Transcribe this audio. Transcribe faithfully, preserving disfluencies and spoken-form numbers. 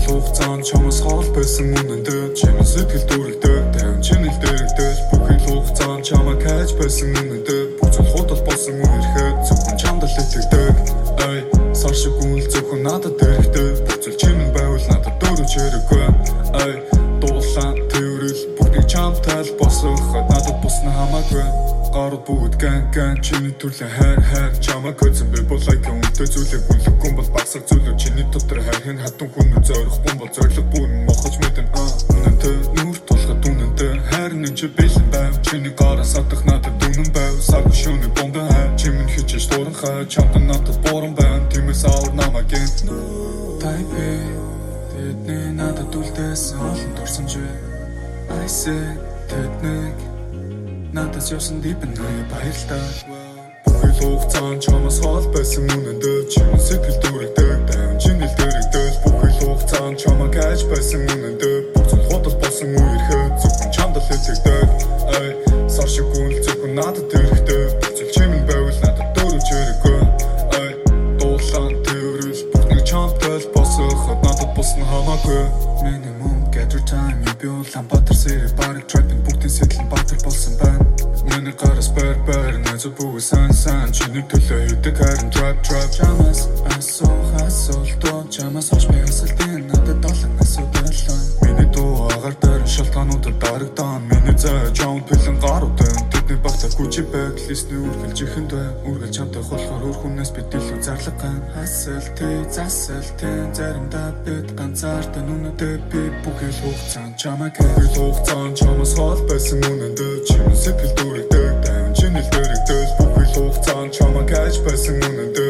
хугацаанд чамаас хоол байсан үнэндээ чиний сэтгэл дүрэгдэг тавин чиний дэрэгдэл бүхий хугацаанд чамайг хайж байсан үнэндээ бүх зүйл худал болсон үерхэд зөвхөн чамд л итгэдэг ай сар шиг үнэл зөвхөн надад дэрэгдэг бүх зүйл чиний байвал надад дөрөж хэрэггүй ай дуулан тэрэл бүгдийг чамд тайл босох надад бусна хамаагүй гарууд бүгд гэн гэн чиний төрлийн хайр хайр чамайг хөцөн би бол like үнтэй зүйлийг үнэлэхгүй бол багсаг зүйлүүд чиний дотор хайрын хатан хүн зорихгүй бол зориг бүн мохож мэдэн үнэнтэй нүр тулахад үнэнтэй хайр нэг чи бэлэн байв чиний гараас атах надад үнэн байв саг шүний бомбын хай чимэн хичээж дуран хай чамд надад борон байна тиймээс аур намагийн тайпи тэдний надад үлдээсэн олон дурсамж I said тэднийг надад явсан дипэн хаяа баярлалаа бүхий хугацаанд чамаас хоол байсан үнэндээ чиний сэтгэл дүрэгдэг тавин чиний дэрэгдэл бүхий хугацаанд чамайг хайж байсан үнэндээ бүх зүйл худал болсон үерхэд зөвхөн чамд л итгэдэг ай сар шиг үнэл зөвхөн надад дэрэгдэг бүх зүйл чимэн байвал надад дөрөж хэрэггүй ай дуулан тэрэл бүгдийг чамд тайл босох надад бусна хамаагүй минимум gather time you build ламбатар сэрэ барыг trapping бүгдийн сэтлэн баатар болсон байна миний гараас бэр бэр найзуу бүгд сан сан чиний төлөө хийдэг харин trap trap чамаас асуу хасул доо чамаас хож би асуултын надад долон асуудалсан миний дуу агаар дээр шалтгаануудад дарагдан миний зай жаун пилэн гаруудын тэдний багтаа гүчи бэг листний үргэлж ихэнд бай үргэлж чамтай болохоор өөр хүнээс бид илүү зарлага хасалтэй засалтэй заримдаа бид ганцаардан үнэтэй би бүхий хугацаанд чамайг бүхий хугацаанд чамаас хоол байсан үнэндээ чиний сэтгэл дүрэгдэг тавин чиний дэрэгдэл бүхий хугацаанд чамайг хайж байсан үнэндээ